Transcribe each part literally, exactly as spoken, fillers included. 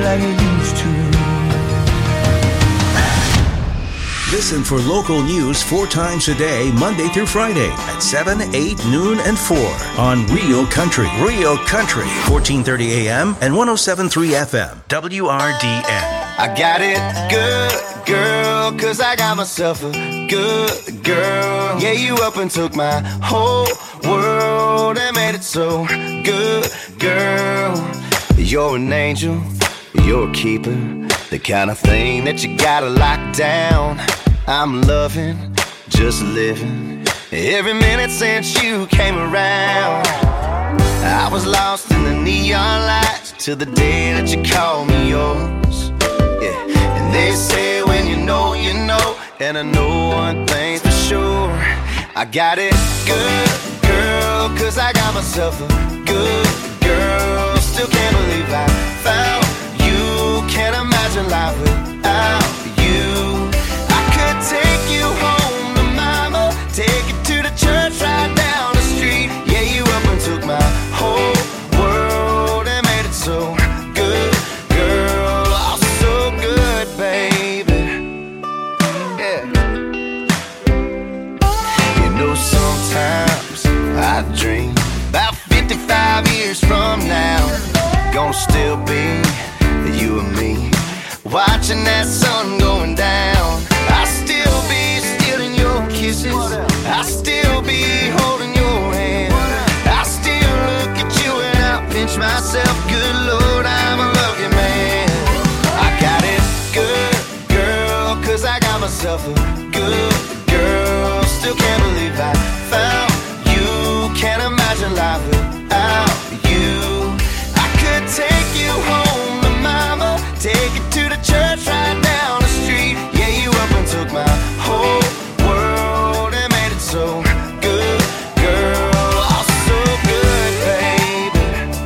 like it used to. Listen for local news four times a day, Monday through Friday at seven, eight, noon, and four on Real Country. Real Country, fourteen thirty a.m. and one oh seven point three F M, W R D N. I got it good, girl, cause I got myself a good girl. Yeah, you up and took my whole world and made it so good, girl. You're an angel, you're a keeper, the kind of thing that you gotta lock down. I'm loving, just living, every minute since you came around. I was lost in the neon lights till the day that you called me yours. Yeah, and they say when you know, you know, and I know one thing's for sure. I got it good, girl, cause I got myself a good girl. Still can't believe I found you, can't imagine life without you. I could take you home to mama, take you to the church right down the street. Yeah, you up and took my whole world and made it so good, girl. Oh, so good, baby. Yeah. You know, sometimes I dream about fifty-five years from now, gonna still be you and me, watching that sun going down. I still be stealing your kisses, I still be holding your hand, I still look at you and I pinch myself. Good Lord, I'm a lucky man. I got it good, girl, cause I got myself a good girl. Still can't believe I found you, can't imagine life without you. I could take you home to mama, take you to the church right down the street. Yeah, you up and took my whole world and made it so good, girl. Oh, so good, baby.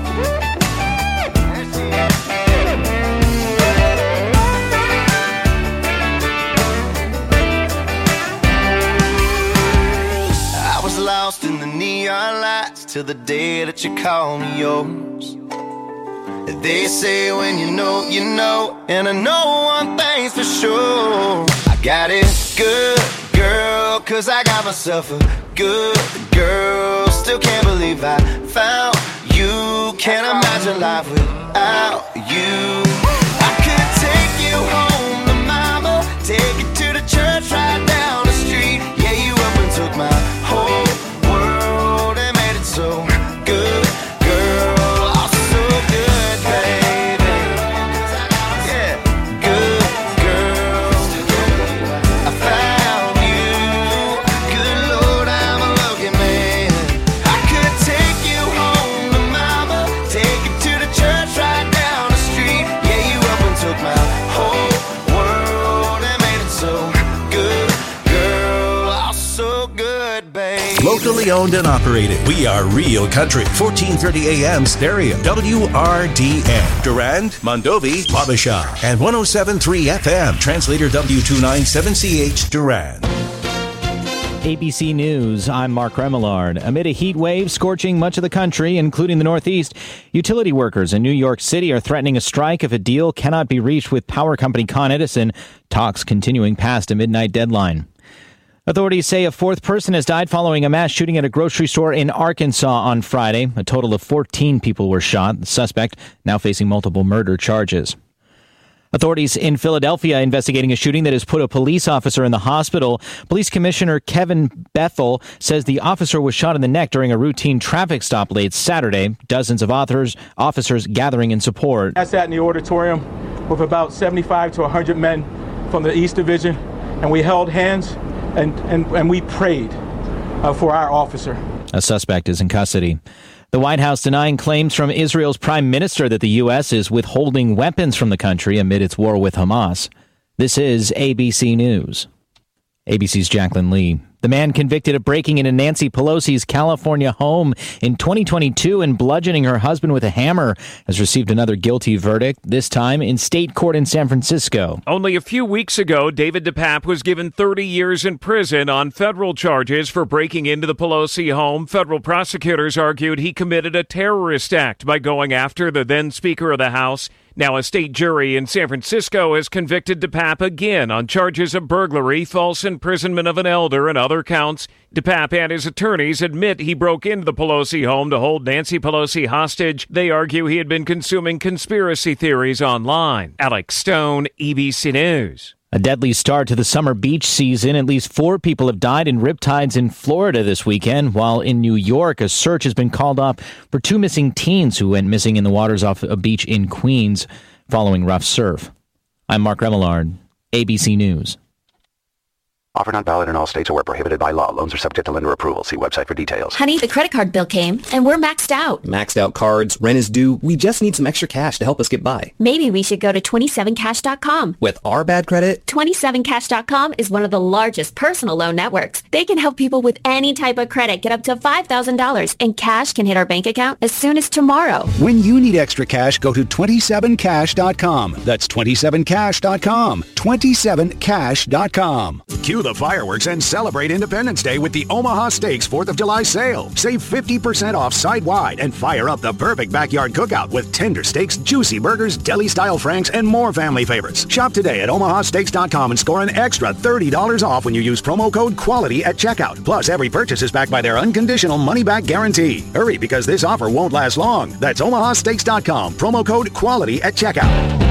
I was lost in the neon lights till the day that you called me yours. They say when you know, you know, and I know one thing's for sure. I got it good, girl, cause I got myself a good girl. Still can't believe I found you, can't imagine life without you. I could take you home to mama, take you to the church right down the street. Yeah, you up and took my whole world and made it so good, girl. Oh, so good, baby. Yeah, good girl. I found you. Good Lord, I'm a lucky man. I could take you home to mama, take you to the church right down the street. Yeah, you up and took my whole world and made it so good, girl. Oh, so good, baby. Locally owned and operated. We are Real Country, fourteen thirty a.m. stereo, W R D N. Durand, Mondovi, Wabasha, and one oh seven point three F M. Translator W two ninety-seven C H, Durand. A B C News, I'm Mark Remillard. Amid a heat wave scorching much of the country, including the Northeast, utility workers in New York City are threatening a strike if a deal cannot be reached with power company Con Edison, talks continuing past a midnight deadline. Authorities say a fourth person has died following a mass shooting at a grocery store in Arkansas on Friday. A total of fourteen people were shot. The suspect now facing multiple murder charges. Authorities in Philadelphia investigating a shooting that has put a police officer in the hospital. Police Commissioner Kevin Bethel says the officer was shot in the neck during a routine traffic stop late Saturday. Dozens of authors, officers gathering in support. I sat in the auditorium with about seventy-five to one hundred men from the East Division, and we held hands and, and, and we prayed uh, for our officer. A suspect is in custody. The White House denying claims from Israel's prime minister that the U S is withholding weapons from the country amid its war with Hamas. This is A B C News. A B C's Jacqueline Lee. The man convicted of breaking into Nancy Pelosi's California home in twenty twenty-two and bludgeoning her husband with a hammer has received another guilty verdict, this time in state court in San Francisco. Only a few weeks ago, David DePape was given thirty years in prison on federal charges for breaking into the Pelosi home. Federal prosecutors argued he committed a terrorist act by going after the then Speaker of the House. Now a state jury in San Francisco has convicted DePape again on charges of burglary, false imprisonment of an elder, and other counts. DePape and his attorneys admit he broke into the Pelosi home to hold Nancy Pelosi hostage. They argue he had been consuming conspiracy theories online. Alex Stone, E B C News. A deadly start to the summer beach season. At least four people have died in riptides in Florida this weekend, while in New York, a search has been called off for two missing teens who went missing in the waters off a beach in Queens following rough surf. I'm Mark Remillard, A B C News. Offer not valid in all states or where prohibited by law. Loans are subject to lender approval. See website for details. Honey, the credit card bill came, and we're maxed out. Maxed out cards, rent is due. We just need some extra cash to help us get by. Maybe we should go to twenty-seven cash dot com. With our bad credit? twenty-seven cash dot com is one of the largest personal loan networks. They can help people with any type of credit get up to five thousand dollars, and cash can hit our bank account as soon as tomorrow. When you need extra cash, go to twenty-seven cash dot com. That's twenty-seven cash dot com. twenty-seven cash dot com. Cue the fireworks and celebrate Independence Day with the Omaha Steaks fourth of July sale. Save fifty percent off site-wide and fire up the perfect backyard cookout with tender steaks, juicy burgers, deli-style franks, and more family favorites. Shop today at omaha steaks dot com and score an extra thirty dollars off when you use promo code QUALITY at checkout. Plus, every purchase is backed by their unconditional money-back guarantee. Hurry, because this offer won't last long. That's omaha steaks dot com. Promo code QUALITY at checkout.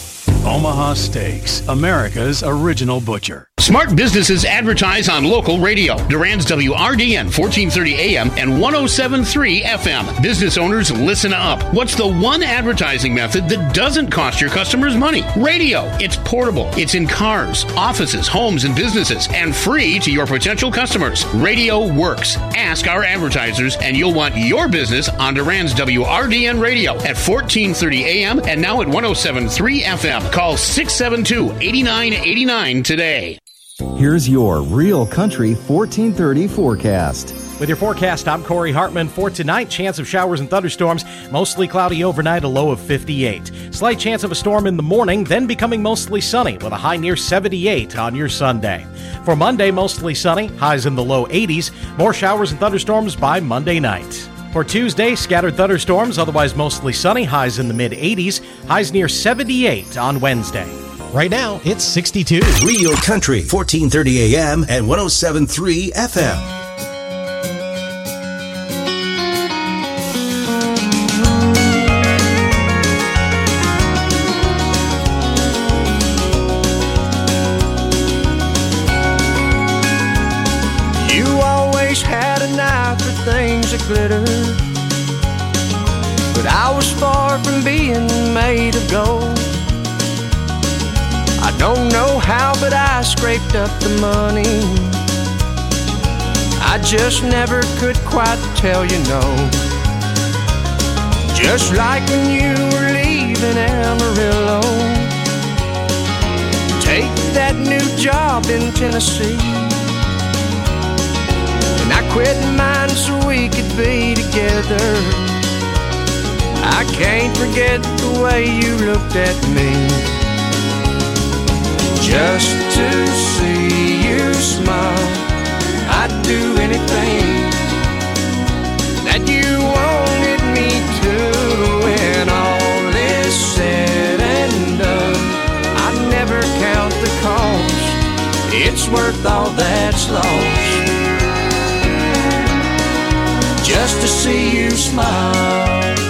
Omaha Steaks, America's original butcher. Smart businesses advertise on local radio. Durand's W R D N fourteen thirty A M and one oh seven point three F M. Business owners, listen up. What's the one advertising method that doesn't cost your customers money? Radio. It's portable. It's in cars, offices, homes, and businesses, and free to your potential customers. Radio works. Ask our advertisers, and you'll want your business on Durand's W R D N Radio at fourteen thirty A M and now at one oh seven point three F M. Call six seven two, eight nine eight nine today. Here's your Real Country fourteen thirty forecast. With your forecast, I'm Corey Hartman. For tonight, chance of showers and thunderstorms, mostly cloudy overnight, a low of fifty-eight. Slight chance of a storm in the morning, then becoming mostly sunny with a high near seventy-eight on your Sunday. For Monday, mostly sunny, highs in the low eighties. More showers and thunderstorms by Monday night. For Tuesday, scattered thunderstorms, otherwise mostly sunny, highs in the mid-eighties, highs near seventy-eight on Wednesday. Right now, it's sixty-two. Real Country, fourteen thirty A M and one oh seven point three F M. You always had an eye for things that glitter, but I was far from being made of gold. I don't know how, but I scraped up the money. I just never could quite tell you no. Just like when you were leaving Amarillo, take that new job in Tennessee, and I quit mine so we could be together. I can't forget the way you looked at me. Just to see you smile, I'd do anything that you wanted me to. When all is said and done, I never count the cost. It's worth all that's lost, just to see you smile.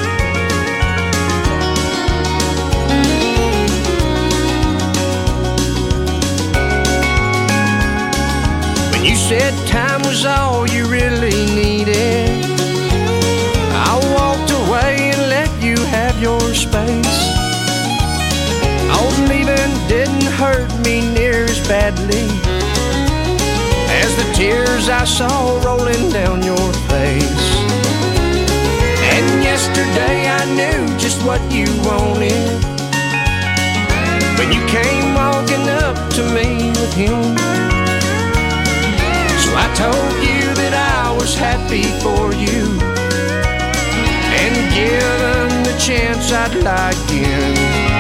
You said time was all you really needed, I walked away and let you have your space. Oh, leaving didn't hurt me near as badly as the tears I saw rolling down your face. And yesterday I knew just what you wanted when you came walking up to me with him. I much I'd like in,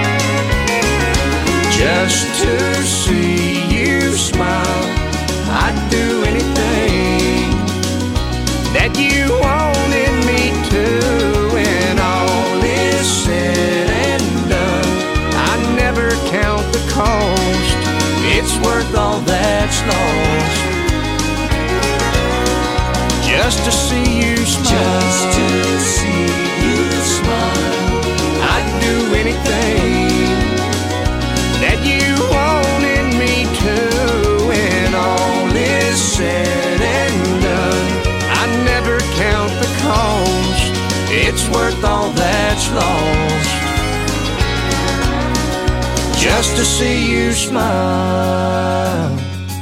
just to see you smile. I'd do anything that you wanted me to. When all is said and done, I never count the cost. It's worth all that's lost, just to see you smile. Just to see you smile. I'd do anything that you wanted me to. When all is said and done, I never count the cost. It's worth all that's lost, just to see you smile.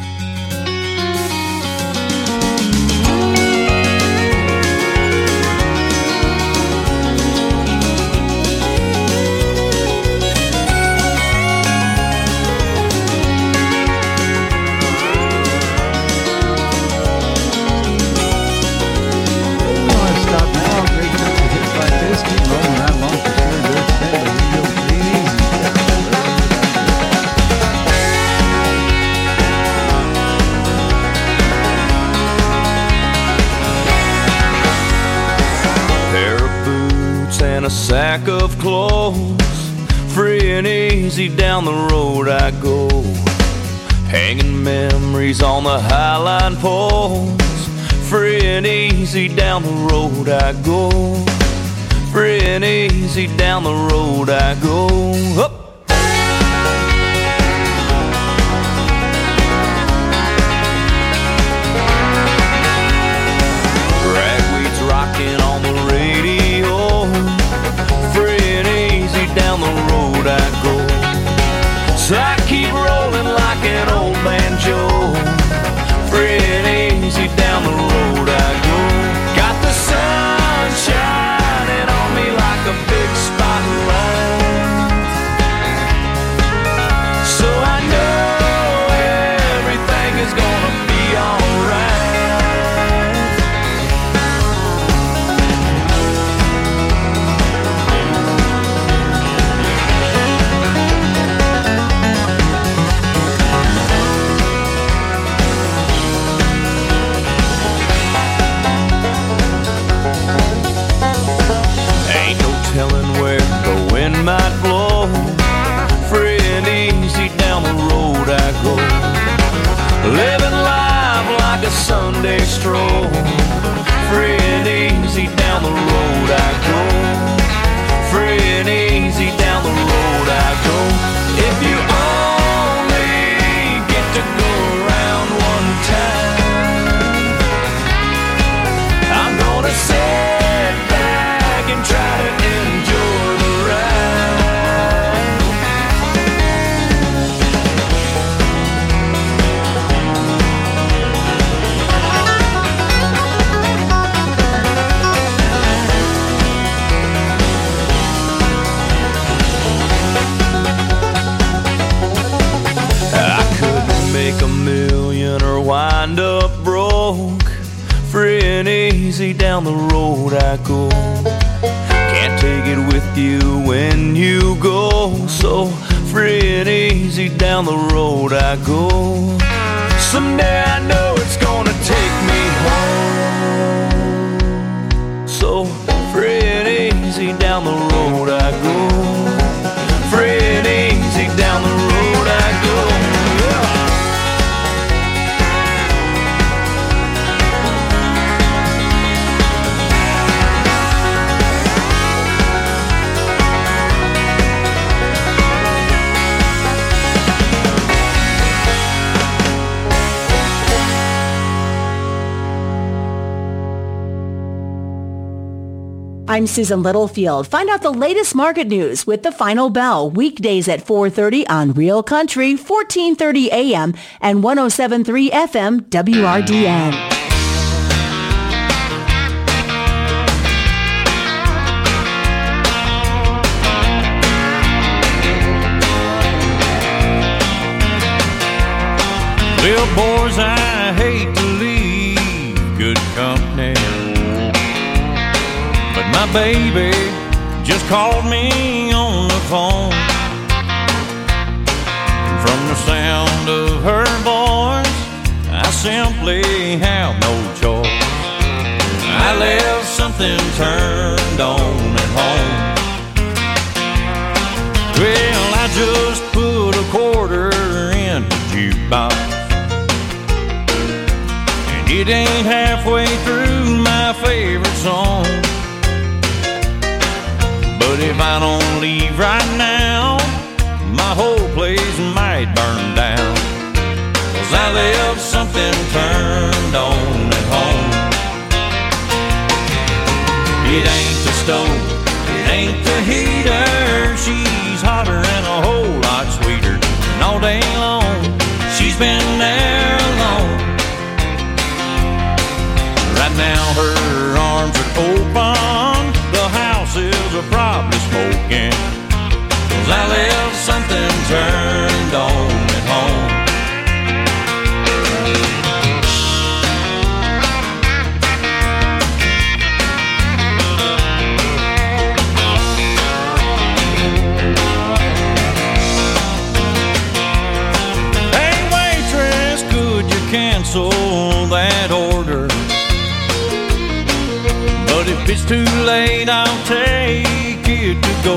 A sack of clothes, free and easy down the road I go, hanging memories on the highline poles. Free and easy down the road I go, free and easy down the road I go. Up. Ragweed's rocking on the radio, down the road I go. So I keep rolling like an old banjo, free and easy down the road I go. Got the sun shining on me like a big spotlight, so I know everything is gonna be alright. Telling where the wind might blow, free and easy down the road I go, living life like a Sunday stroll. Free and easy down the road I go, free and easy down the road I go. If you only get to go around one time, I'm gonna sit back and try to enjoy the ride. I couldn't make a million or wind up broke, free and easy down the road I go. Can't take it with you when you go, so free and easy down the road I go. Someday I know it's gonna take me home, so free and easy down the road I go, free and easy down the road I go. I'm Susan Littlefield. Find out the latest market news with The Final Bell, weekdays at four thirty on Real Country, fourteen thirty A M and one oh seven point three F M W R D N. Well, boys, I hate to leave good company, but my baby just called me on the phone. From the sound of her voice, I simply have no choice. I left something turned on at home. Well, I just put a quarter in the jukebox, and it ain't halfway through my favorite song. But if I don't leave right now, my whole place might burn down, 'cause I left something turned on at home. It ain't the stove, it ain't the heater, she's hotter and a whole lot sweeter. And all day long, she's been there alone. Right now her arms are open, the house is probably smoking, 'cause I left something turned on at home. Hey waitress, could you cancel that order? But if it's too late, I'll take it to go.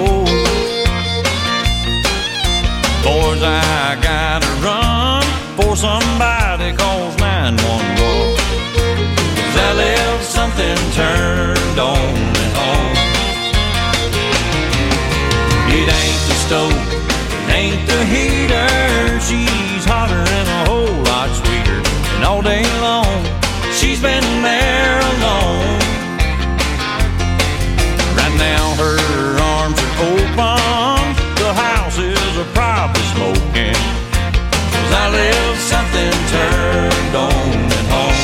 Boys, I gotta run for somebody calls nine one one, 'cause I left something turned on at home. It ain't the stove, it ain't the heater, she's hotter and a whole lot sweeter. And all day long, she's been there alone. Right now her arms are open, the house is a probably smoking, 'cause I left something turned on at home.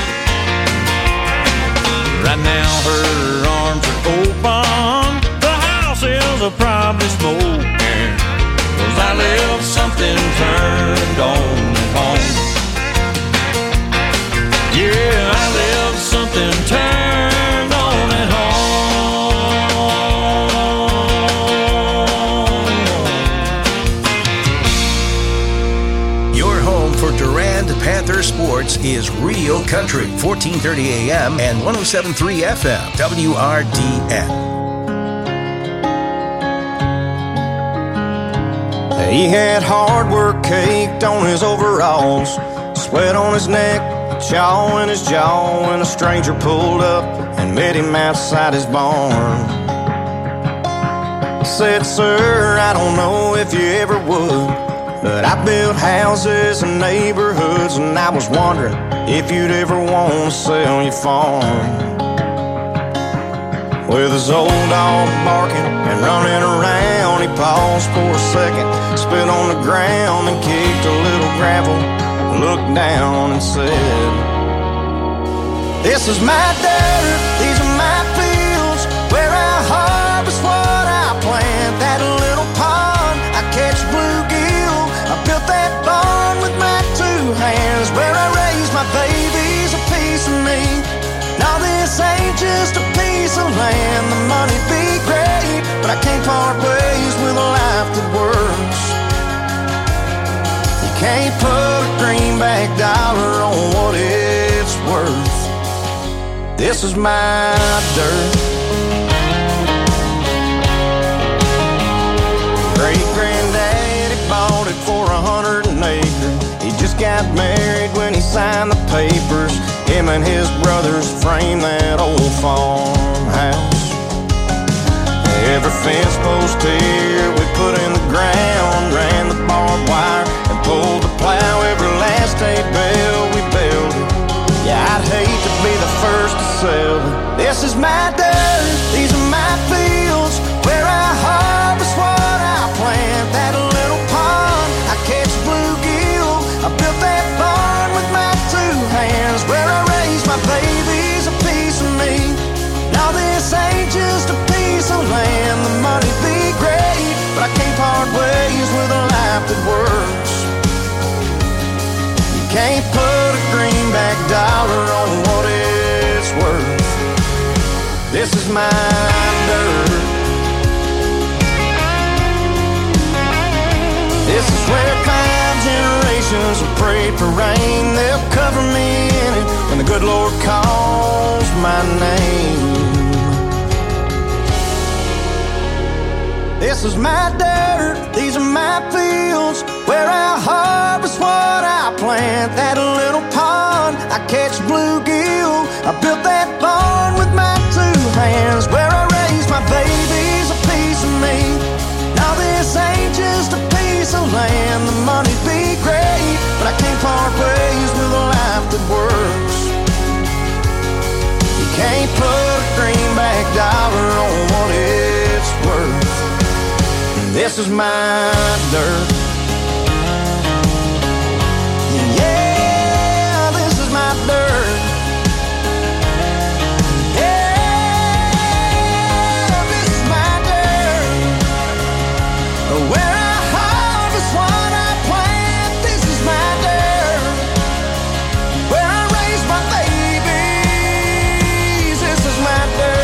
Right now her arms are open, the house is a probably smoking, 'cause I left something turned on at home. Yeah, I left something turned on at home. Durand Panther Sports is Real Country, fourteen thirty A M and one oh seven point three F M, W R D N. He had hard work caked on his overalls, sweat on his neck, chaw in his jaw, when a stranger pulled up and met him outside his barn. Said, sir, I don't know if you ever would, but I built houses and neighborhoods, and I was wondering if you'd ever want to sell your farm. With his old dog barking and running around, he paused for a second, spit on the ground, and kicked a little gravel, looked down and said, this is my dirt, these are my fields, where I harvest what I plant. That little pond, I catch bluegill, I built that barn with my two hands, where I raise my babies, a piece of me. Now this ain't just a piece of land, the money be great, but I can't part ways with a life that works. You can't put a greenback dollar on what it's worth. This is my dirt. Great-granddaddy bought it for a hundred an acre. He just got married when he signed the papers. Him and his brothers framed that old farmhouse. Every fence post here we put in the ground, ran the barbed wire and pulled the plow. Every last hay bale we builded. Yeah, I'd hate to be the first to sell it. This is my dirt, these are my fields, where I harvest what I plant. That little pond, I catch bluegill, I built that barn with my two hands, where I raise my babies, a piece of me. Now this ain't just a piece of land, the money be great, but I can't part ways with a life that works. You can't put a greenback dollar on what it's worth. This is my dirt. This is where cloud generations have prayed for rain. They'll cover me in it when the good Lord calls my name. This is my dirt, these are my fields, where I harvest what I plant. That little pond, I catch bluegill. I built that barn with my two hands, where I raise my babies, a piece of me. Now this ain't just a piece of land. The money be great, but I can't part ways with a life that works. You can't put a greenback dollar on what it's worth. This is my dirt. Yeah, this is my dirt. Yeah, this is my dirt. Where I harvest what I plant. This is my dirt. Where I raise my babies. This is my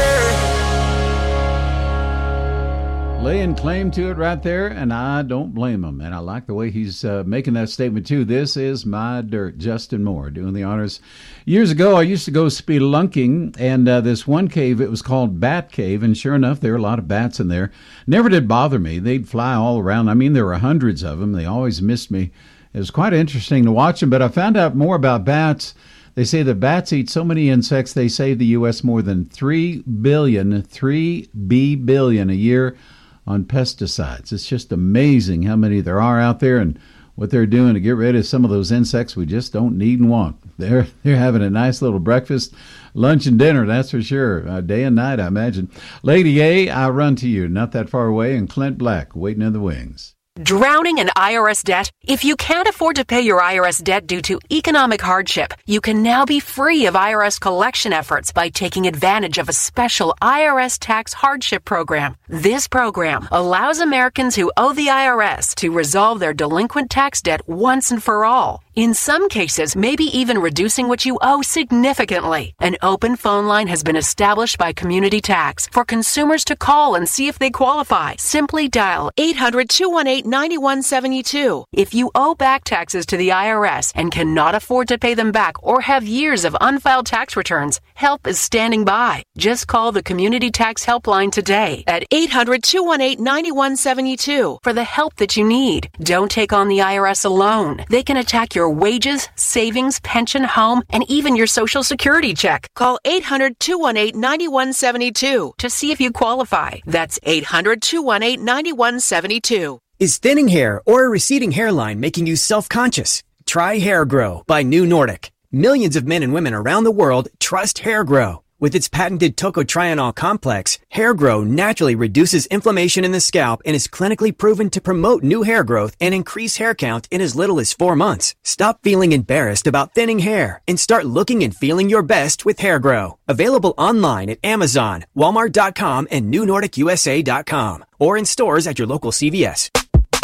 dirt. Laying claim to it right there, and I don't blame him. And I like the way he's uh, making that statement, too. This is my dirt. Justin Moore doing the honors. Years ago, I used to go spelunking, and uh, this one cave, it was called Bat Cave, and sure enough, there were a lot of bats in there. Never did bother me. They'd fly all around. I mean, there were hundreds of them. They always missed me. It was quite interesting to watch them, but I found out more about bats. They say that bats eat so many insects, they save the U S more than three billion, three B billion a year on pesticides. It's just amazing how many there are out there and what they're doing to get rid of some of those insects we just don't need and want. They're they're having a nice little breakfast, lunch, and dinner, that's for sure. Uh, day and night, I imagine. Lady A, I run to you, not that far away, and Clint Black waiting in the wings. Drowning in I R S debt? If you can't afford to pay your I R S debt due to economic hardship, you can now be free of I R S collection efforts by taking advantage of a special I R S tax hardship program. This program allows Americans who owe the I R S to resolve their delinquent tax debt once and for all. In some cases, maybe even reducing what you owe significantly. An open phone line has been established by Community Tax for consumers to call and see if they qualify. Simply dial eight hundred, two one eight, nine one seven two. If you owe back taxes to the I R S and cannot afford to pay them back or have years of unfiled tax returns, help is standing by. Just call the Community Tax Helpline today at eight hundred, two one eight, nine one seven two for the help that you need. Don't take on the I R S alone. They can attack your wages, savings, pension, home, and even your Social Security check. Call eight hundred, two one eight, nine one seven two to see if you qualify. That's eight hundred, two one eight, nine one seven two. Is thinning hair or a receding hairline making you self-conscious? Try Hair Grow by New Nordic. Millions of men and women around the world trust Hair Grow. With its patented tocotrienol complex, Hair Grow naturally reduces inflammation in the scalp and is clinically proven to promote new hair growth and increase hair count in as little as four months. Stop feeling embarrassed about thinning hair and start looking and feeling your best with Hair Grow. Available online at Amazon, Walmart dot com, and New Nordic U S A dot com, or in stores at your local C V S.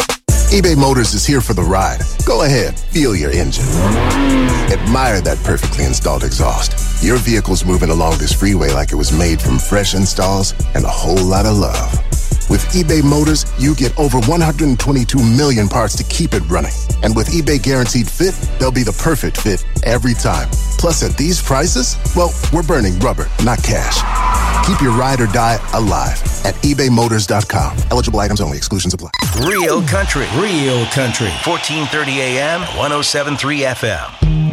eBay Motors is here for the ride. Go ahead, feel your engine. Admire that perfectly installed exhaust. Your vehicle's moving along this freeway like it was made from fresh installs and a whole lot of love. With eBay Motors, you get over one hundred twenty-two million parts to keep it running. And with eBay Guaranteed Fit, they'll be the perfect fit every time. Plus, at these prices, well, we're burning rubber, not cash. Keep your ride or die alive at ebay motors dot com. Eligible items only. Exclusions apply. Real country. Real country. fourteen thirty A M, ten seventy-three F M.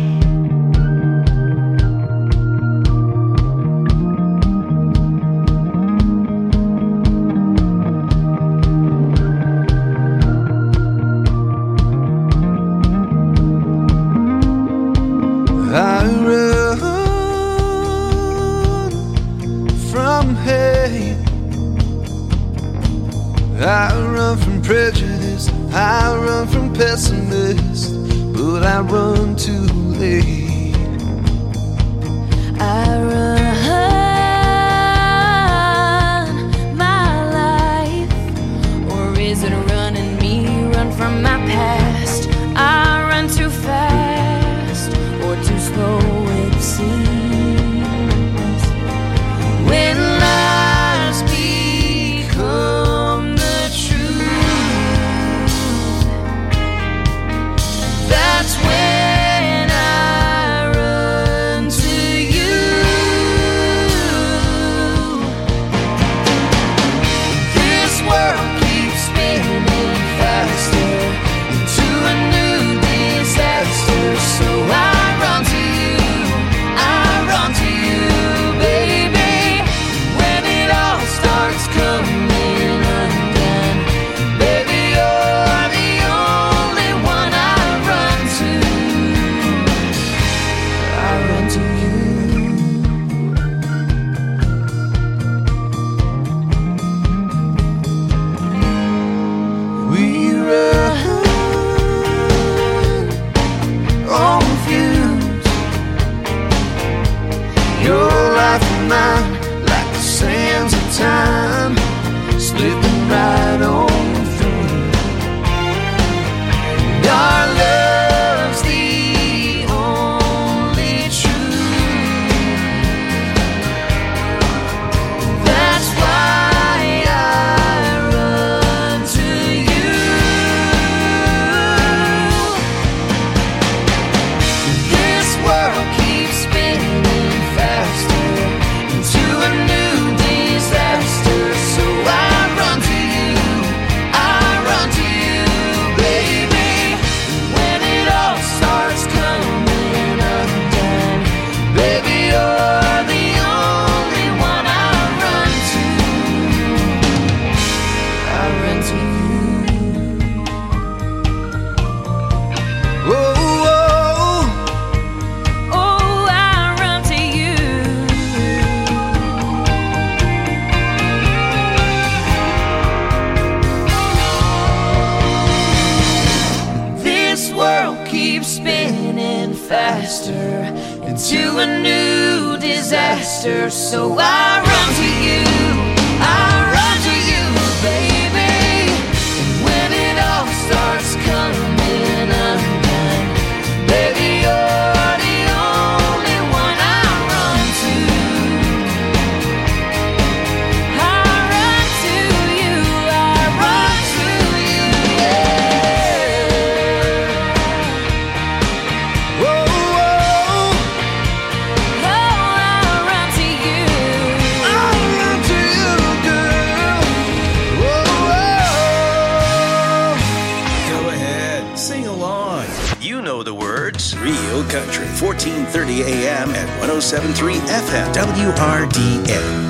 I run from hate. I run from prejudice. I run from pessimists, but I run too late. I run my life, or is it running me? Run from my past. I run too fast, or too slow it seems. When lies become the truth, faster into a new disaster. So I run to you, I run to you, baby. And when it all starts coming undone, baby, you're the only one I run to. I run to you, I run to you, yeah. Whoa, whoa. Oh, I run to you. I run to you, girl. Whoa, whoa. Go ahead, sing along. You know the words. Real Country, fourteen thirty A M at one oh seven point three F M, W R D N.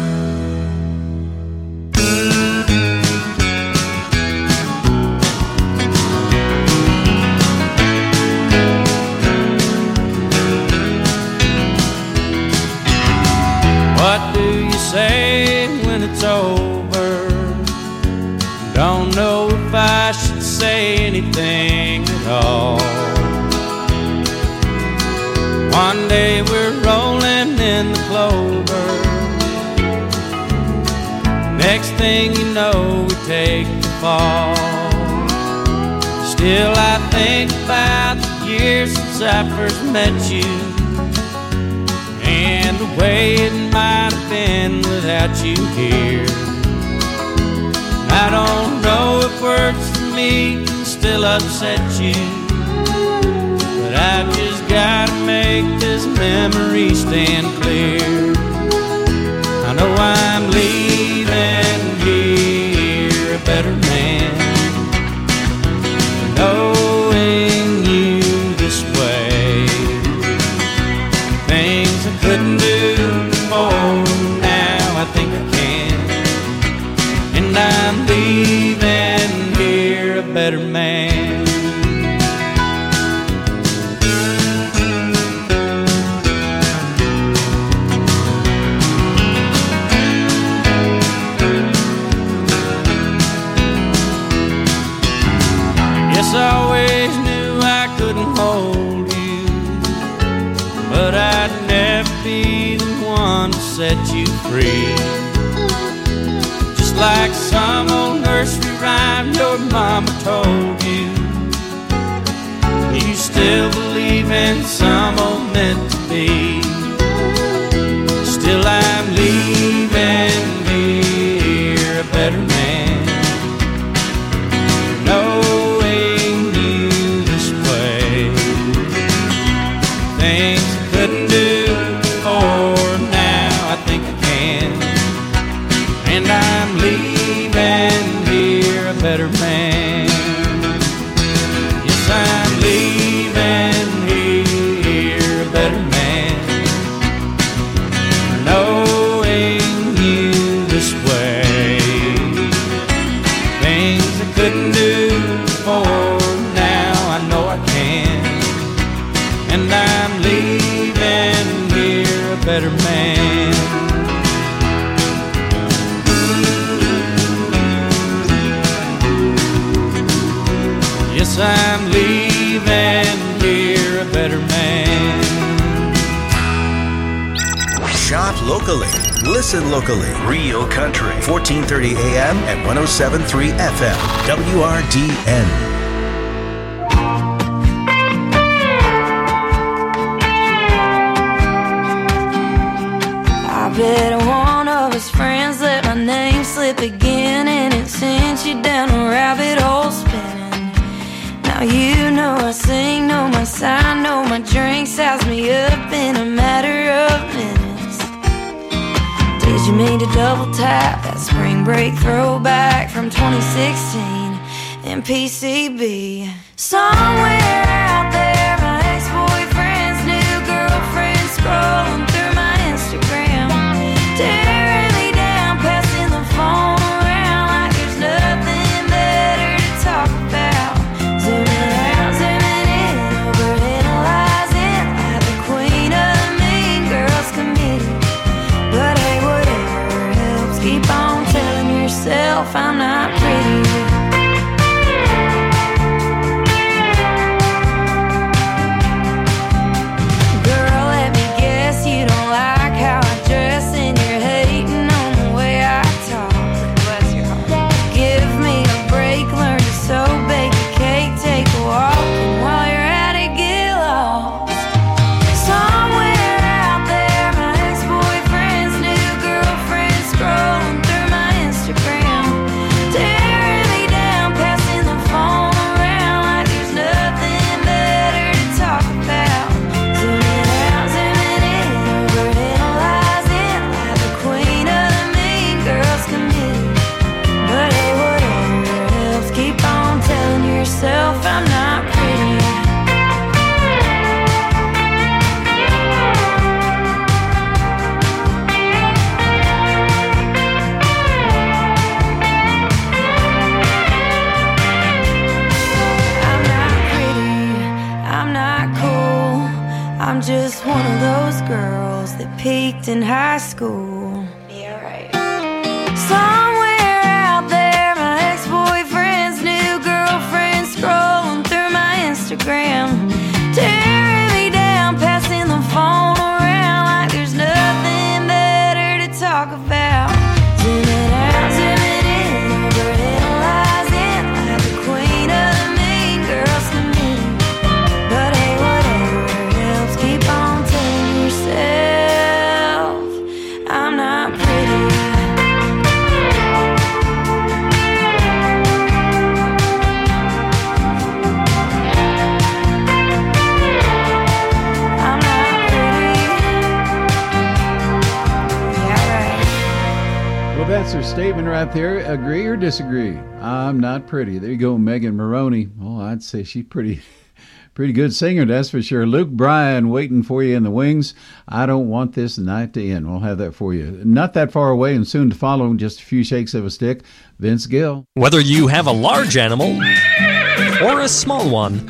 What do you say when it's over? Don't know if I should say anything at all. One day we're rolling in the clover. Next thing you know, we take the fall. Still I think about the years since I first met you, and the way it might have been without you here. I don't know if words for me can still upset you, but I've just gotta make this memory stand clear. I know I'm leaving here a better man, knowing you this way. Things I couldn't do before, now I think I can. And I'm leaving here a better man. Yes, I always knew I couldn't hold you, but I'd never be the one to set you free. Just like some old nursery rhyme your mama told you, you still believe in some old meant to be. Still I'm leaving here a better man, knowing you this way. Things I couldn't do before, now I think I can. And I'm leaving here a better man. Yes, I'm leaving here a better man, knowing you this way. Things I couldn't do before, now I know I can. And I'm leaving here a better man. Yes, I'm leaving here a better man. Shop locally. Listen locally. Real Country, fourteen thirty A M at one oh seven point three F M, W R D N. I bet one of his friends let my name slip again, and it sent you down a rabbit hole spinning. Now you know I sing, know my sign, know my drink, size me up in a matter of minutes. Did you mean to double tap that spring break throwback from twenty sixteen in P C B? Somewhere out there, my ex-boyfriend's new girlfriend scrolling through my Instagram, tearing me down, passing the phone around like there's nothing better to talk about. Zooming out, zooming in, overanalyzing like the queen of the mean girls committee. But hey, whatever helps, keep on telling yourself I'm not pretty. that peaked in high school. Yeah, right. Somewhere out there, my ex-boyfriend's new girlfriend scrolling through my Instagram, tearing me down, passing the phone around like there's nothing better to talk about. Zooming out, zooming in, overanalyzing like the queen of the mean girls to me. But hey, whatever helps, keep on telling yourself I'm not pretty. That's her statement right there. Agree or disagree? I'm not pretty. There you go, Megan Maroney. Oh, I'd say she's pretty pretty good singer, that's for sure. Luke Bryan waiting for you in the wings. I don't want this night to end. We'll have that for you. Not that far away and soon to follow, just a few shakes of a stick, Vince Gill. Whether you have a large animal or a small one,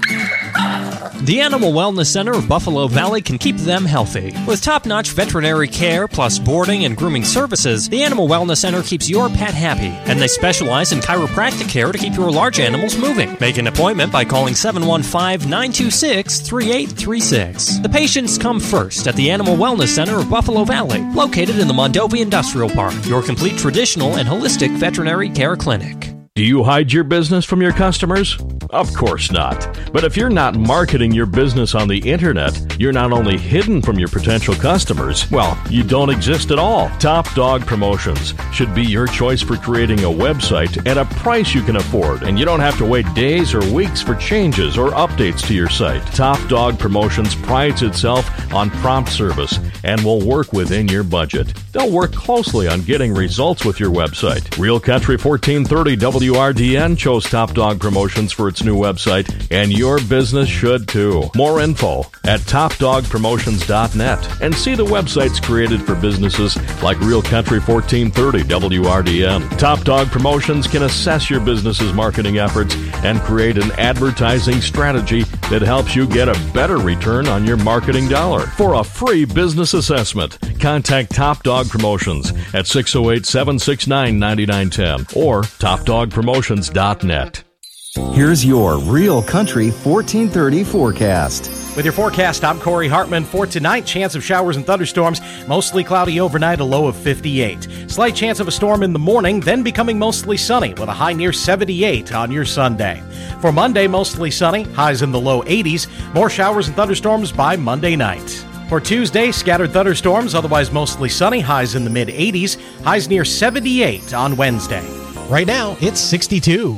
the Animal Wellness Center of Buffalo Valley can keep them healthy. With top-notch veterinary care plus boarding and grooming services, the Animal Wellness Center keeps your pet happy, and they specialize in chiropractic care to keep your large animals moving. Make an appointment by calling seven one five, nine two six, three eight three six. The patients come first at the Animal Wellness Center of Buffalo Valley, located in the Mondovi Industrial Park, your complete traditional and holistic veterinary care clinic. Do you hide your business from your customers? Of course not. But if you're not marketing your business on the internet, you're not only hidden from your potential customers, well, you don't exist at all. Top Dog Promotions should be your choice for creating a website at a price you can afford, and you don't have to wait days or weeks for changes or updates to your site. Top Dog Promotions prides itself on prompt service and will work within your budget. They'll work closely on getting results with your website. Real Country fourteen thirty W R D N chose Top Dog Promotions for its new website, and your business should too. More info at top dog promotions dot net, and see the websites created for businesses like Real Country fourteen thirty W R D N. Top Dog Promotions can assess your business's marketing efforts and create an advertising strategy that helps you get a better return on your marketing dollar. For a free business assessment, contact Top Dog Promotions at six oh eight, seven six nine, nine nine one zero or top dog promotions dot net. Here's your Real Country fourteen thirty forecast. With your forecast, I'm Corey Hartman. For tonight, chance of showers and thunderstorms, mostly cloudy overnight, a low of fifty-eight. Slight chance of a storm in the morning, then becoming mostly sunny with a high near seventy-eight on your Sunday. For Monday, mostly sunny, highs in the low eighties. More showers and thunderstorms by Monday night. For Tuesday, scattered thunderstorms, otherwise mostly sunny, highs in the mid-eighties, highs near seventy-eight on Wednesday. Right now, it's sixty-two.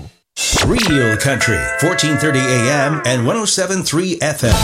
Real Country, fourteen thirty A M and one oh seven point three F M.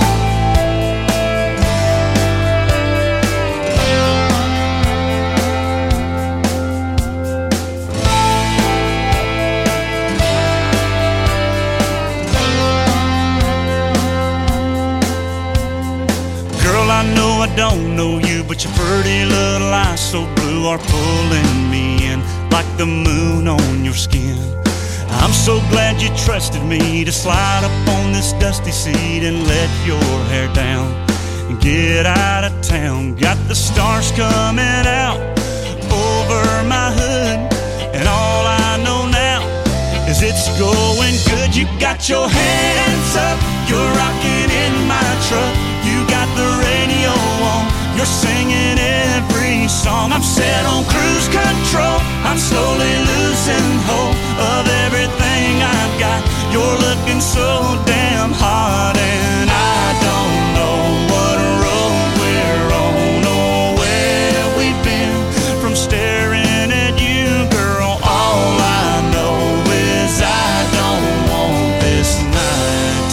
Girl, I know I don't know you, but your pretty little eyes so blue are pulling me in like the moon on your skin. I'm so glad you trusted me to slide up on this dusty seat and let your hair down and get out of town. Got the stars coming out over my hood, and all I know now is it's going good. You got your hands up, you're rocking in my truck. You got the radio on, you're singing every song. I'm set on cruise control, I'm slowly losing hope of everything I've got. You're looking so damn hot, and I don't know what road we're on or where we've been from staring at you, girl. All I know is I don't want this night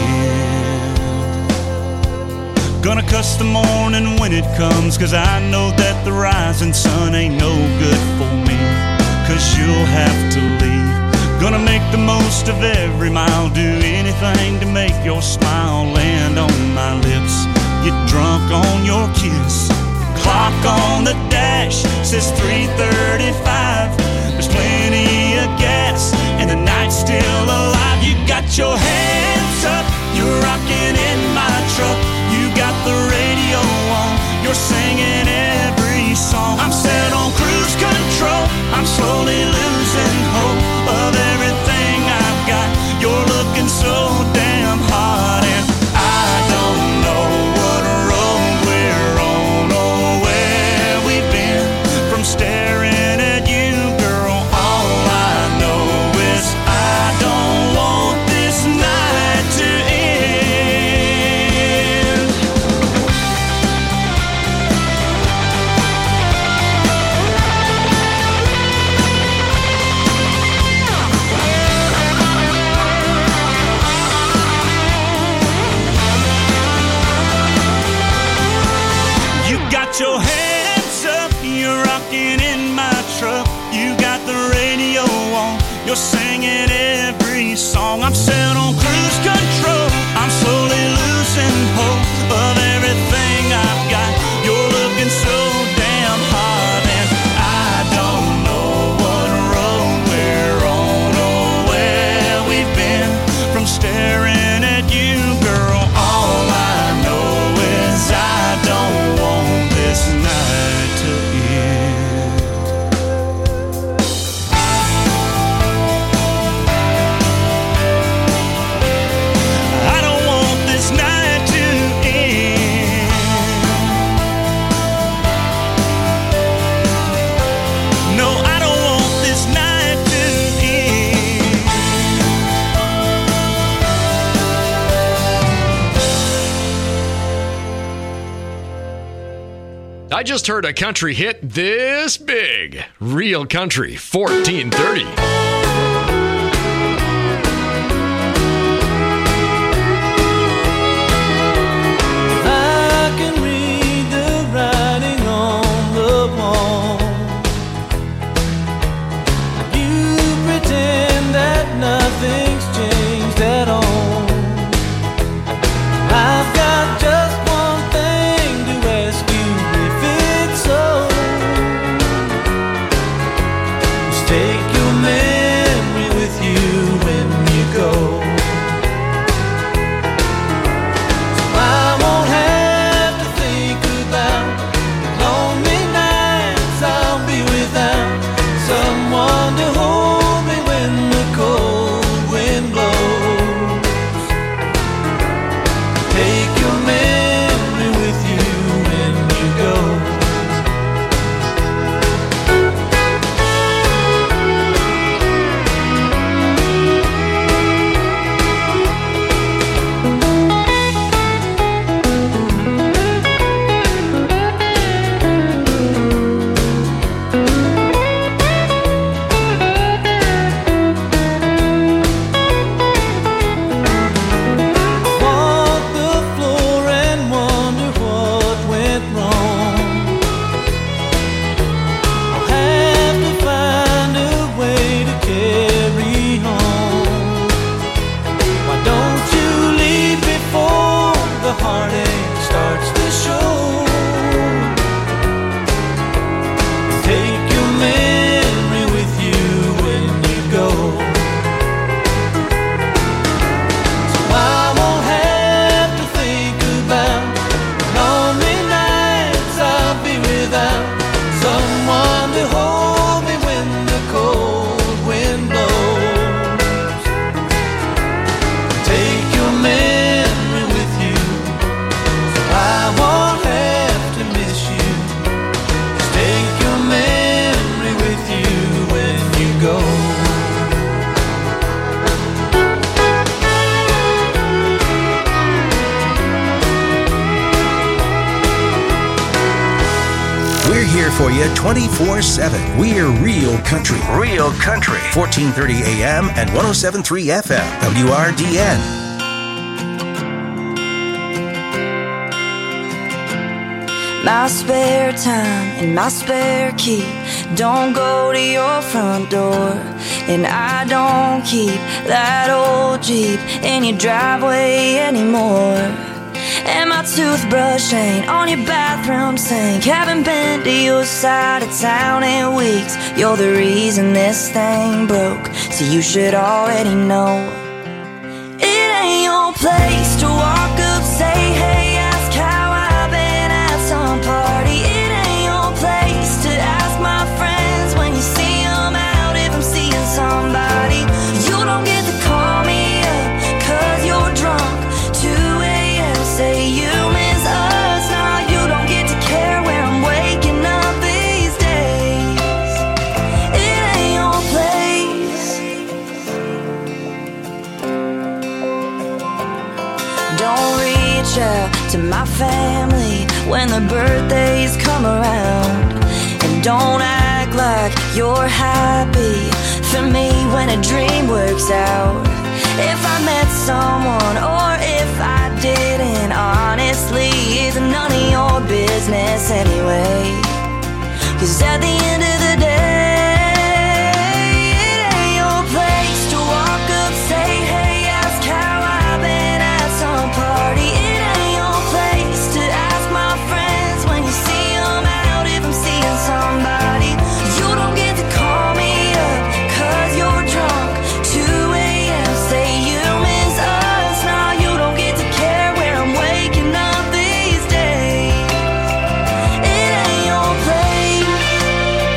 to end. Gonna cuss the morning when it comes, 'cause I know that the rising sun ain't no good for me, 'cause you'll have to leave. Gonna make the most of every mile, do anything to make your smile land on my lips. Get drunk on your kiss. Clock on the dash says three thirty-five. There's plenty of gas and the night's still alive. You got your hands up, you're rocking in my truck. You got the radio on, you're singing I just heard a country hit this big. Real Country fourteen thirty. I can read the writing on the wall. You pretend that nothing's changed at all. I've got just one thing to ask you, if it's so. Just take your memory with you when you go. So I won't have to think about the lonely nights I'll be without someone to hold me when the cold wind blows. Take your memory with you when you go. Walk the floor and wonder what went wrong. I'll have to find a way to carry on. Why don't you leave before the heartache starts to show? Take your memory with you when you go. So I won't have to think about the lonely nights I'll be without someone to hold me when the cold wind blows. Take your memory with you, so I won't have to miss you. Just take your memory with you when you go. We're here for you twenty-four seven. We're Real Country. Real Country. fourteen thirty A M and one oh seven point three F M. W R D N. My spare time and my spare key don't go to your front door, and I don't keep that old Jeep in your driveway anymore. And my toothbrush ain't on your bathroom sink. Haven't been to your side of town in weeks. You're the reason this thing broke, so you should already know. It ain't your place to walk up, say hey, ask how I've been at some party. It ain't your place to ask my friends when you see them out if I'm seeing somebody. You don't get to call me up cause you're drunk. two a.m. say you miss us. Now you don't get to care where I'm waking up these days. It ain't your place. Don't reach out to my family when the birthdays come around, and don't act like you're happy for me when a dream works out. If I met someone or if I didn't, honestly, it's none of your business anyway. Cause at the end of the day, it ain't your place to walk up, say hey, ask how I've been at some party. It ain't your place to ask my friends when you see them out if I'm seeing somebody. You don't get to call me up cause you're drunk. two a.m. say you miss us. Now you don't get to care where I'm waking up these days. It ain't your place.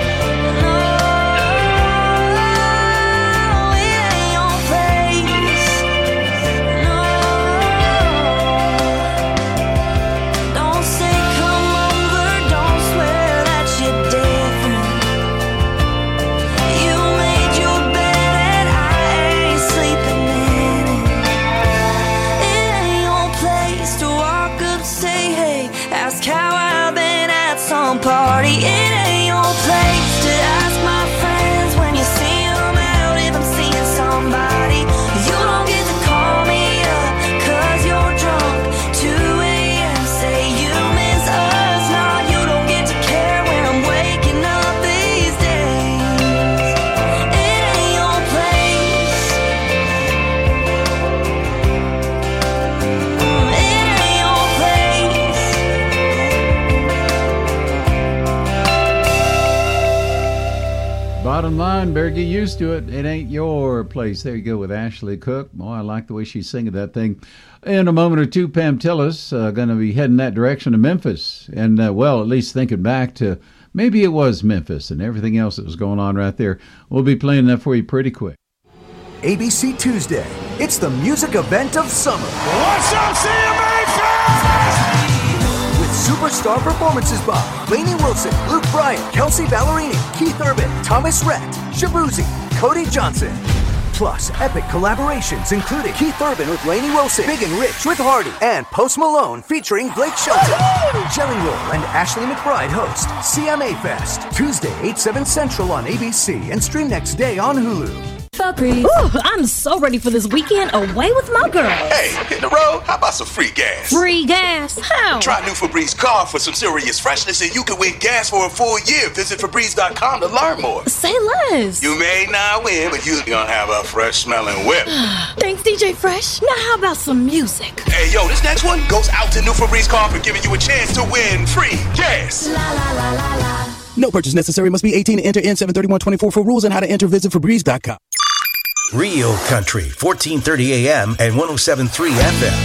online. Better get used to it. It ain't your place. There you go with Ashley Cook. Oh, I like the way she's singing that thing. In a moment or two, Pam Tillis uh, going to be heading that direction to Memphis. And, uh, well, at least thinking back to maybe it was Memphis and everything else that was going on right there. We'll be playing that for you pretty quick. A B C Tuesday. It's the music event of summer. What's up, C M A fans? With superstar performances by Lainey Wilson, Luke Bryan, Kelsey Ballerini, Keith Urban, Thomas Rhett, Shabuzi, Cody Johnson. Plus, epic collaborations including Keith Urban with Lainey Wilson, Big and Rich with Hardy, and Post Malone featuring Blake Shelton. Jelly Roll and Ashley McBride host C M A Fest. Tuesday, eight, seven Central on A B C and stream next day on Hulu. Febreze. Ooh, I'm so ready for this weekend away with my girl. Hey, hit the road? How about some free gas? Free gas? How? Try new Febreze car for some serious freshness and you can win gas for a full year. Visit Febreze dot com to learn more. Say less. You may not win, but you're gonna have a fresh smelling whip. Thanks, D J Fresh. Now how about some music? Hey, yo, this next one goes out to new Febreze car for giving you a chance to win free gas. La la la la la. No purchase necessary. Must be eighteen to enter N seven thirty-one twenty-four for rules and how to enter. Visit Febreze dot com. Real Country, fourteen thirty A M and one oh seven point three F M.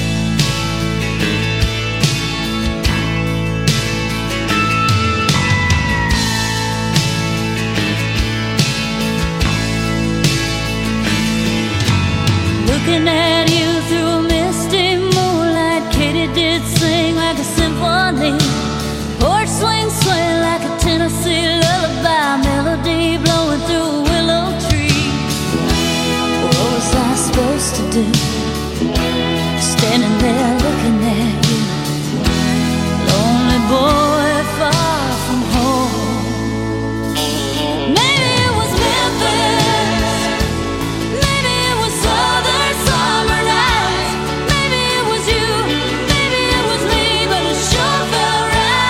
Looking at you through a misty moonlight, Katie did sing like a symphony. Porch swing sway like a Tennessee lullaby, melody blowing through a willow tree. What was I supposed to do? Standing there looking at you, lonely boy far from home. Maybe it was Memphis, maybe it was southern summer nights, maybe it was you, maybe it was me, but it sure felt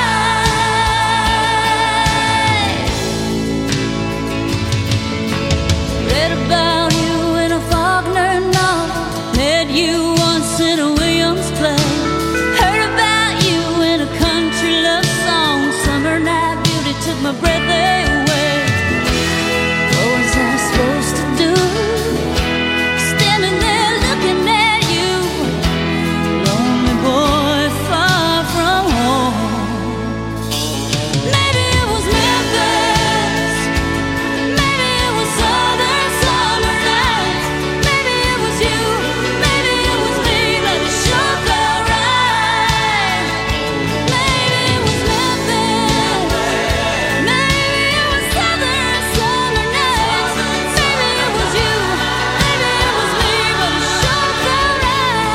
right. Read about you in a Faulkner novel, met you once in a Williams play, heard about you in a country love song, summer night beauty took my breath away. What was I supposed to do? Standing there looking at you, lonely boy far from home. Maybe it was Memphis, maybe it was southern summer nights, maybe it was you, maybe it was me, but it sure felt right. Maybe it was Memphis, maybe it was southern summer nights, maybe it was you, maybe it was me, but it sure felt right.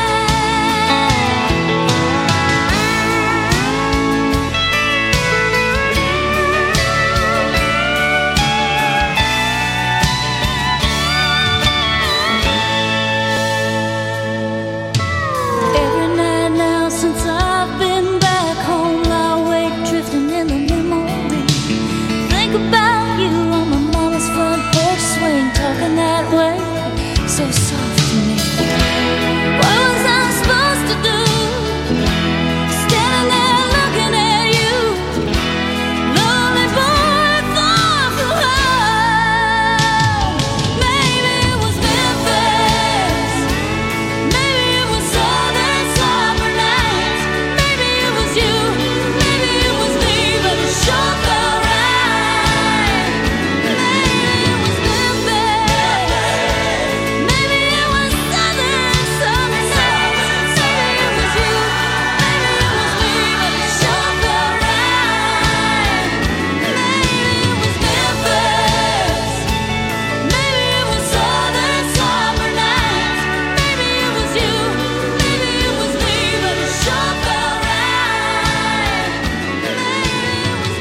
Every night now since I've been back home, lie awake drifting in the memory. Think about you on my mama's front porch swing, talking that way, so soft to me. What was I supposed to do? Standing there looking at you, lonely boy far from home. Maybe it was Memphis, maybe it was southern summer nights, maybe it was you, maybe it was me, but it sure felt right. Maybe it was Memphis, maybe it was southern summer nights, maybe it was you, maybe it was me, but it sure felt right. Maybe it was Memphis, maybe it was southern summer nights, maybe it was you, maybe it was me, but it sure felt right. Maybe it was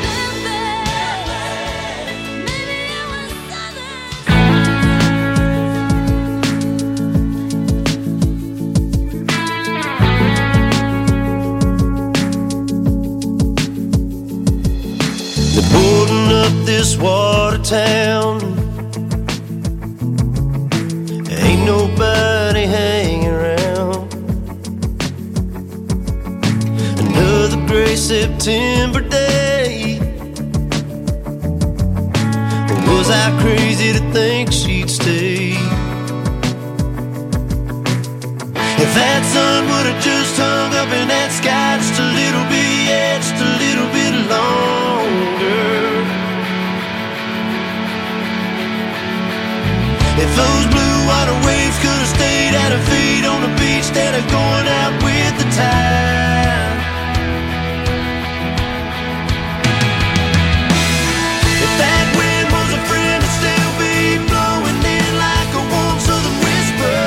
Memphis, maybe it was They're boarding up this water town. Ain't nobody hanging around. Another gray September day. Was Was I crazy to think she'd stay? If that sun would have just hung up in that sky just a little bit, yeah, just a little bit longer. If those blue water waves could have stayed at her feet on the beach instead of going out with the tide. If that wind was a friend, it'd still be blowing in like a warm southern whisper.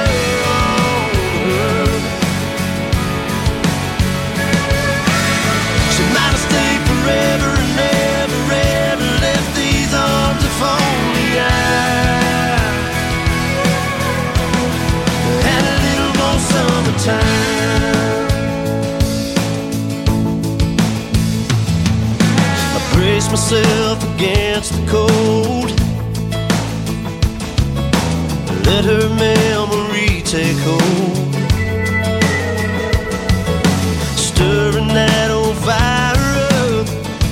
She might have stayed forever and never, ever left these arms if only I had a little more summertime. I brace myself against the cold, let her memory take hold, stirring that old fire up,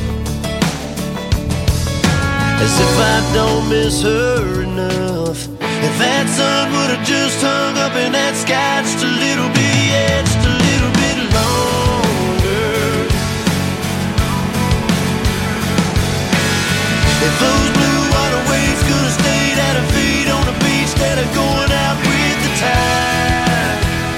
as if I don't miss her enough. If that sun would have just hung up in that sky just a little bit, yeah, just a little bit longer. If those blue water waves could have stayed at her feet on the beach instead of going out with the tide.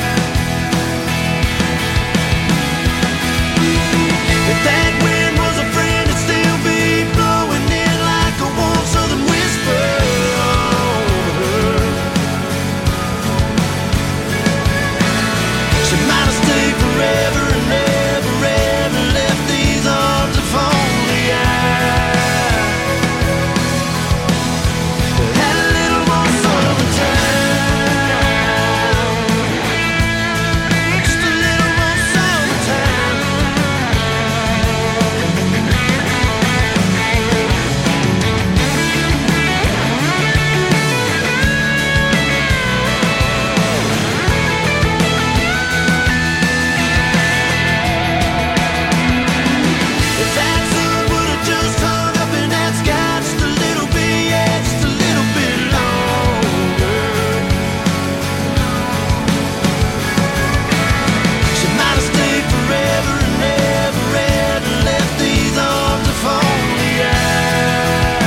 If that wind was a friend, it'd still be blowing in like a warm southern whisper. She might have stayed forever and never, ever left these arms if only I had a little more summertime. Just a little more summertime. If that sun would have just hung up in that sky just a little bit, yeah, just a little bit longer. She might have stayed forever and never, ever left these arms if only I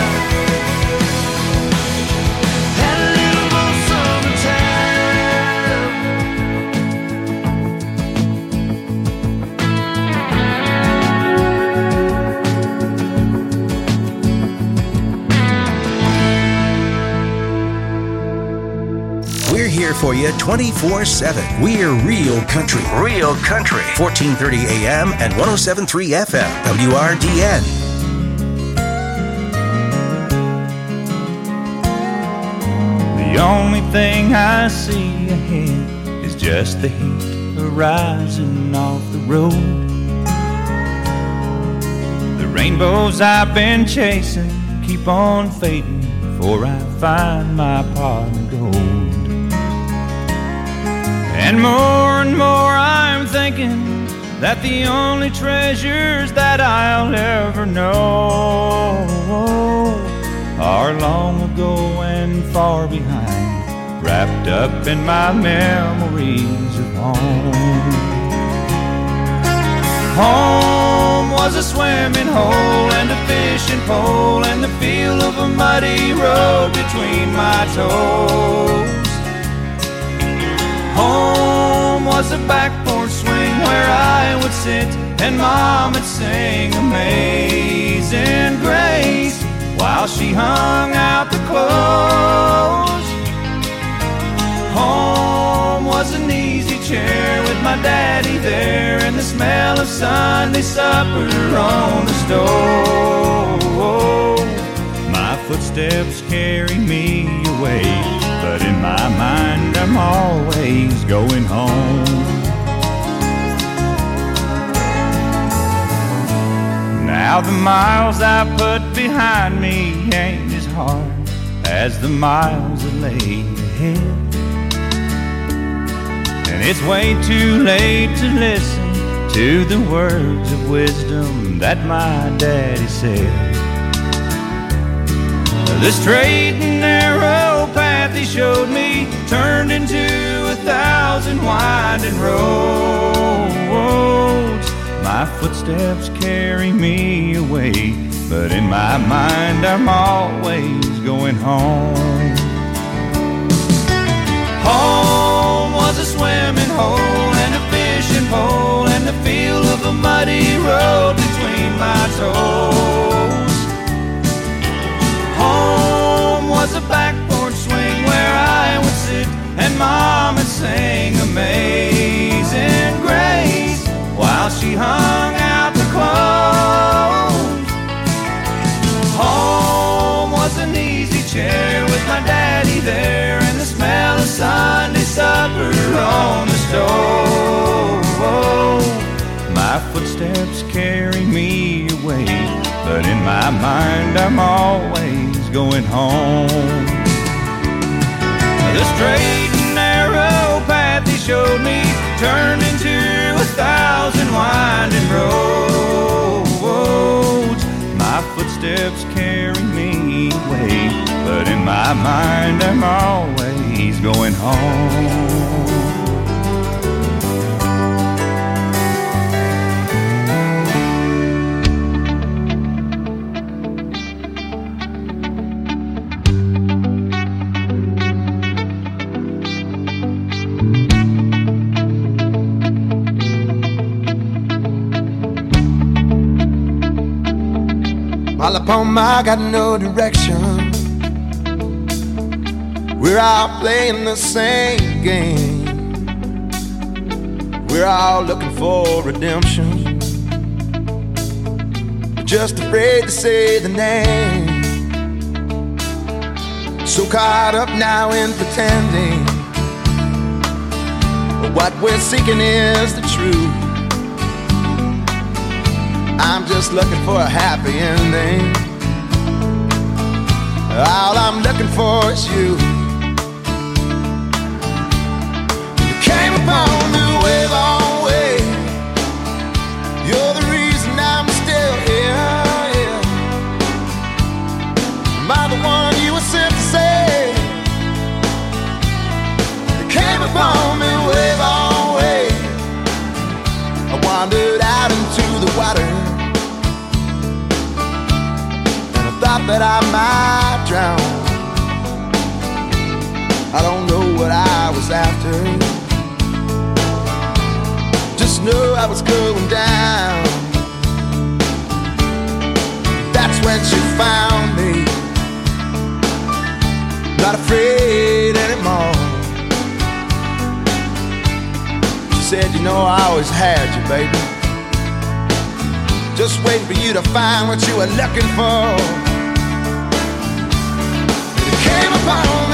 had a little more summertime. We're here for you twenty-four seven. We're Real Country. Real Country. fourteen thirty A M and one oh seven point three F M. W R D N. The only thing I see ahead is just the heat arising off the road. The rainbows I've been chasing keep on fading before I find my pot of gold. And more and more I'm thinking that the only treasures that I'll ever know are long ago and far behind, wrapped up in my memories of home. Home was a swimming hole and a fishing pole and the feel of a muddy road between my toes. Home was a back porch swing where I would sit and Mom would sing Amazing Grace while she hung out the clothes. Home was an easy chair with my daddy there and the smell of Sunday supper on the stove. My footsteps carry me away, but in my mind I'm always going home. Now the miles I put behind me ain't as hard as the miles that lay ahead. And it's way too late to listen to the words of wisdom that my daddy said. The straight and narrow path he showed me turned into a thousand winding roads. My footsteps carry me away, but in my mind I'm always going home. Home was a swimming hole and a fishing pole and the feel of a muddy road between my toes. Home was a back porch swing where I would sit and Mom would sing Amazing Grace while she hung out the clothes. Home was an easy chair with my daddy there and the smell of Sunday supper on the stove. My footsteps carry me away, but in my mind I'm always going home. The straight and narrow path he showed me turned into a thousand winding roads. My footsteps carry me away, but in my mind I'm always going home. All upon my got no direction. We're all playing the same game. We're all looking for redemption. We're just afraid to say the name. So caught up now in pretending what we're seeking is the truth. I'm just looking for a happy ending. All I'm looking for is you. You came upon me way, long way. You're the reason I'm still here, yeah. Am I the one you were sent to save? You came upon me way, long way. I wandered out into the water, thought that I might drown. I don't know what I was after, just know I was going down. That's when she found me, not afraid anymore. She said, you know I always had you, baby, just waiting for you to find what you were looking for. It came upon